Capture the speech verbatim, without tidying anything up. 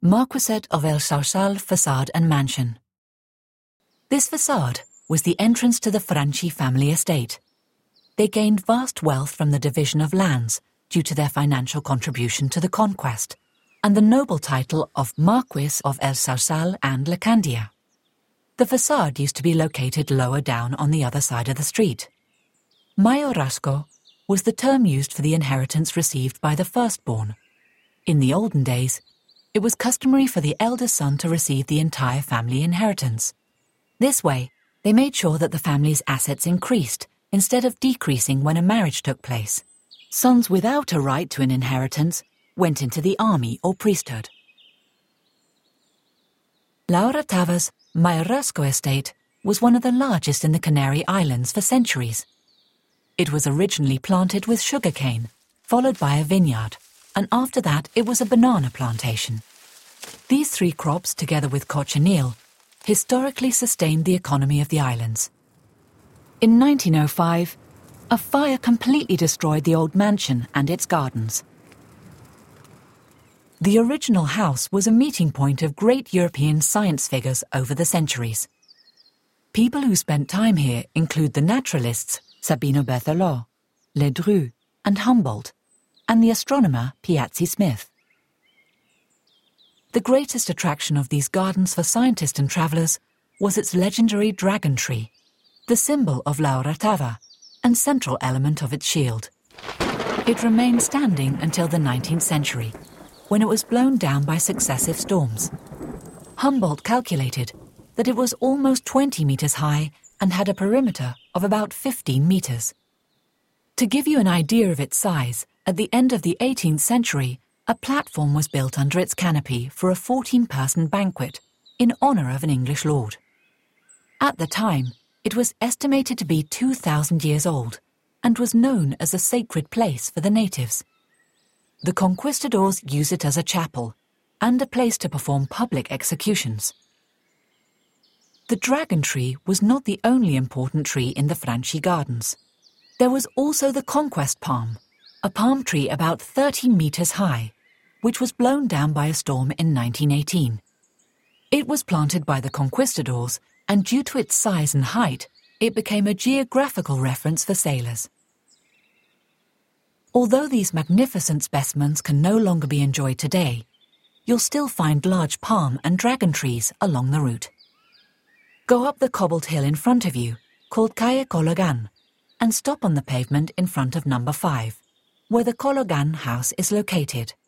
Marquisate of El Sausal Facade and Mansion. This facade was the entrance to the Franchi family estate. They gained vast wealth from the division of lands due to their financial contribution to the conquest, and the noble title of Marquis of El Sausal and Lacandia. The facade used to be located lower down on the other side of the street. Mayorazgo was the term used for the inheritance received by the firstborn. In the olden days, it was customary for the eldest son to receive the entire family inheritance. This way, they made sure that the family's assets increased instead of decreasing when a marriage took place. Sons without a right to an inheritance went into the army or priesthood. Laura Tava's Mayorazgo estate was one of the largest in the Canary Islands for centuries. It was originally planted with sugarcane, followed by a vineyard, and after that it was a banana plantation. These three crops, together with cochineal, historically sustained the economy of the islands. In nineteen oh five, a fire completely destroyed the old mansion and its gardens. The original house was a meeting point of great European science figures over the centuries. People who spent time here include the naturalists Sabino Berthelot, Ledru, and Humboldt, and the astronomer Piazzi Smyth. The greatest attraction of these gardens for scientists and travellers was its legendary dragon tree, the symbol of Laura Tava and central element of its shield. It remained standing until the nineteenth century, when it was blown down by successive storms. Humboldt calculated that it was almost twenty metres high and had a perimeter of about fifteen metres. To give you an idea of its size, at the end of the eighteenth century, a platform was built under its canopy for a fourteen-person banquet in honour of an English lord. At the time, it was estimated to be two thousand years old and was known as a sacred place for the natives. The conquistadors used it as a chapel and a place to perform public executions. The dragon tree was not the only important tree in the Franchi Gardens. There was also the conquest palm, a palm tree about thirty metres high, which was blown down by a storm in nineteen eighteen. It was planted by the conquistadors, and due to its size and height, it became a geographical reference for sailors. Although these magnificent specimens can no longer be enjoyed today, you'll still find large palm and dragon trees along the route. Go up the cobbled hill in front of you, called Calle Cologan, and stop on the pavement in front of number five, where the Cologan house is located.